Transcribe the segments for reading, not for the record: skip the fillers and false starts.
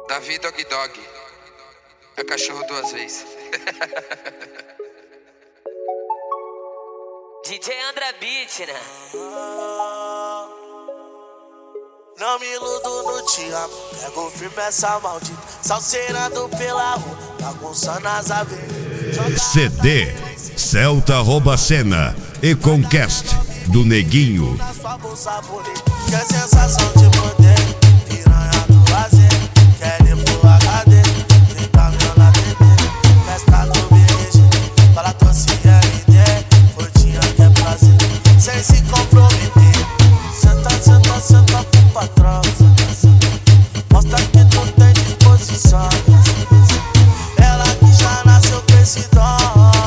Davi Dog Dog é cachorro duas vezes. DJ André Beat, né? Não me iludo no te amo, pego firme essa maldita, salseirando pela rua, bagunçando as avenidas. CD Celta rouba cena e Conquest do Neguinho. Na sua bolsa boleta, que é sensação de poder, piranha do lazer, quer ir pro HD, vem pra meu na TV, festa do BG, fala doce RD, gordinha que é prazer, sem se comprometer. Senta, senta, senta pro patrão, senta, senta, mostra que tu tem disposição. Ela que já nasceu com esse dom,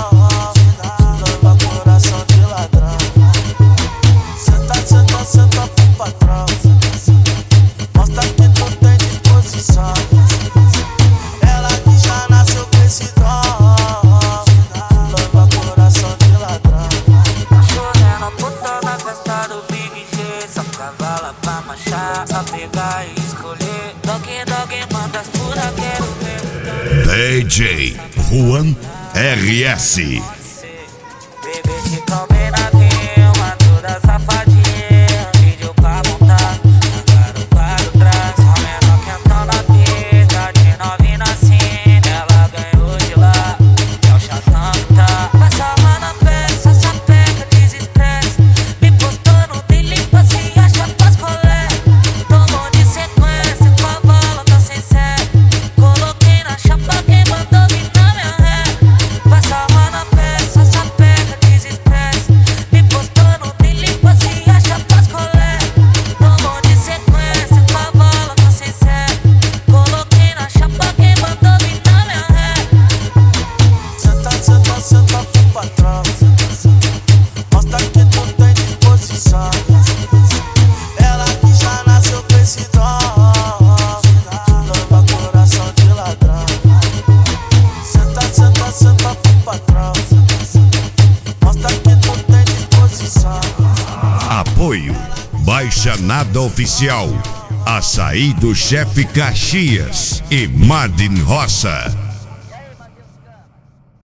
leva coração de ladrão. Senta, senta, senta pro patrão, senta, senta, mostra que tu tem disposição. Ela que já nasceu com esse dom, leva coração de ladrão. Cachorrena puta na festa do Big G, só cavala pra marchar, só pegar e escolher. Dog Dog manda as pura, quero ver. DJ Juan RS. Bebê que combina bem, uma toda safadinha, vídeo pra montar, agora o trás, só menor que entrou na pista, de novinha assim, ela ganhou de lá, é o chatão que tá. Passa lá na festa, só pega, desestresse, me postou no delipa, se acha pras colé, tomou de sequência, com a bola tá sem sério, coloquei na chapa, quem mandou vir na minha ré. Passa lá na festa, só pega, desestresse, me postou no delipa, se acha pras colé, tomou de sequência, com a bola tá sem sério, coloquei na chapa, quem mandou vir na minha ré. Senta, senta, senta pro patrão, senta, senta, mostra que tu tem disposição. Ela que já nasceu com esse dom, leva coração de ladrão. Senta, senta, senta pro patrão, senta, senta, mostra que tu tem disposição. Apoio Baixa Nada Oficial, Açaí do Chefe Caxias e Madin Roça.